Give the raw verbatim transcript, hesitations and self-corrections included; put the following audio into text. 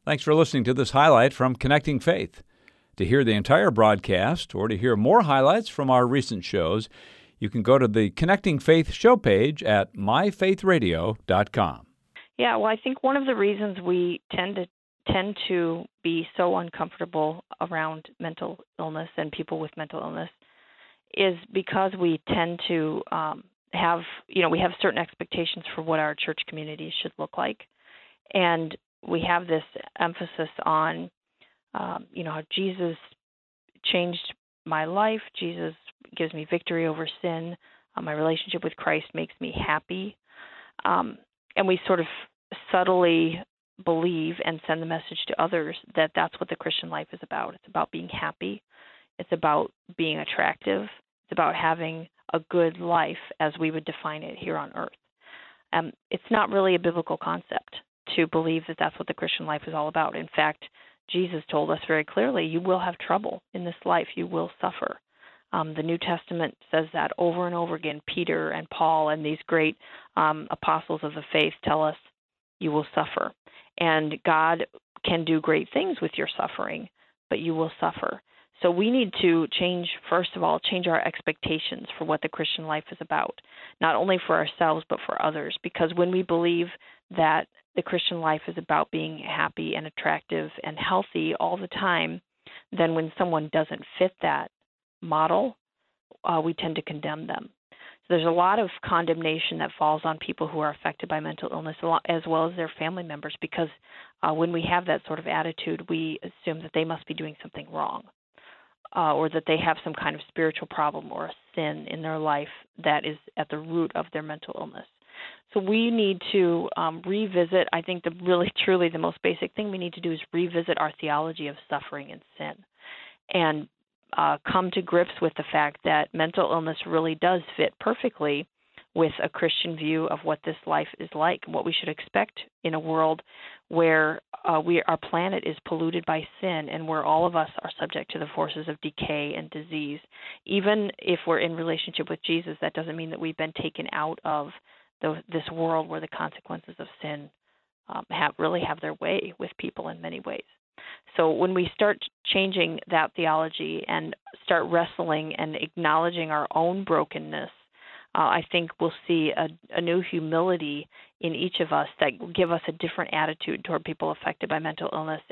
Thanks for listening to this highlight from Connecting Faith. To hear the entire broadcast or to hear more highlights from our recent shows, you can go to the Connecting Faith show page at my faith radio dot com. Yeah, well, I think one of the reasons we tend to tend to be so uncomfortable around mental illness and people with mental illness is because we tend to um, have, you know, we have certain expectations for what our church community should look like. And we have this emphasis on, um, you know, how Jesus changed my life. Jesus gives me victory over sin. Uh, my relationship with Christ makes me happy. Um, and we sort of subtly believe and send the message to others that that's what the Christian life is about. It's about being happy. It's about being attractive. It's about having a good life as we would define it here on earth. Um, it's not really a biblical concept to believe that that's what the Christian life is all about. In fact, Jesus told us very clearly, you will have trouble in this life. You will suffer. Um, the New Testament says that over and over again. Peter and Paul and these great um, apostles of the faith tell us you will suffer. And God can do great things with your suffering, but you will suffer. So we need to change, first of all, change our expectations for what the Christian life is about, not only for ourselves but for others. Because when we believe that the Christian life is about being happy and attractive and healthy all the time, then when someone doesn't fit that model, uh, we tend to condemn them. So there's a lot of condemnation that falls on people who are affected by mental illness, as well as their family members, because uh, when we have that sort of attitude, we assume that they must be doing something wrong, uh, or that they have some kind of spiritual problem or a sin in their life that is at the root of their mental illness. So we need to um, revisit, I think the really, truly the most basic thing we need to do is revisit our theology of suffering and sin, and Uh, come to grips with the fact that mental illness really does fit perfectly with a Christian view of what this life is like and what we should expect in a world where uh, we, our planet is polluted by sin and where all of us are subject to the forces of decay and disease. Even if we're in relationship with Jesus, that doesn't mean that we've been taken out of the, this world where the consequences of sin um, have, really have their way with people in many ways. So when we start changing that theology and start wrestling and acknowledging our own brokenness, uh, I think we'll see a, a new humility in each of us that will give us a different attitude toward people affected by mental illness